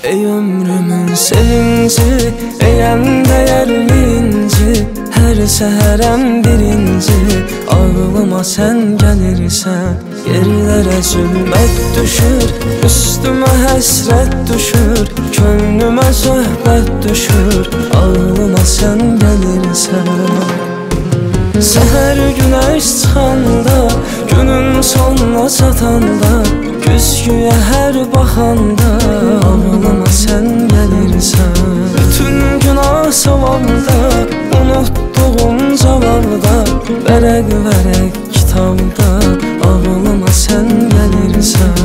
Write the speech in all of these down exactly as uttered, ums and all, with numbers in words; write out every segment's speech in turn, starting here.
Ey ömrümün sevinci, ey en değerli inci, her səhərəm birinci, ağlıma sen gelirsen. Yerlere zülmət düşür, üstüme həsrət düşür, könlüme söhbət düşür, ağlıma sen gelirsen. Səhər güneş çıxanda, günün sonuna çatanda, güzgüye her baxanda, ağlıma sen gelirsen. Bütün günah savabda, unuttuğum cavabda, vərəq vərəq kitabda, ağlıma sen gelirsen.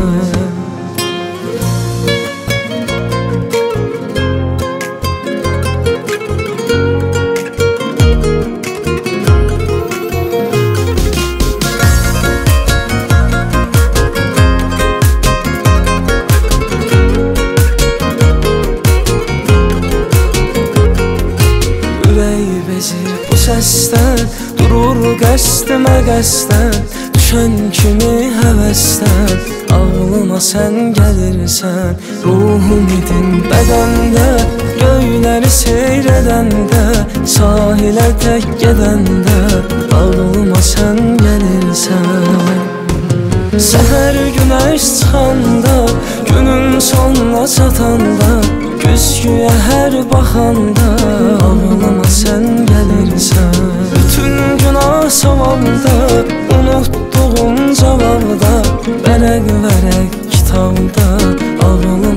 Bu səsdən durur qəsdimə qəsdən, düşən kimi həvəsdən, ağlıma sən gəlirsən. Ruhum idin bədəndə, göyləri seyr edəndə, sahilə tək gedəndə, ağlıma sən gəlirsən. Səhər güneş çıxanda, günün sonuna çatanda, güzgüye her baxanda, ağlıma sen gelirsen. Bütün günah savabda, unuttuğum cavabda, vərəq vərəq kitabda, ağlıma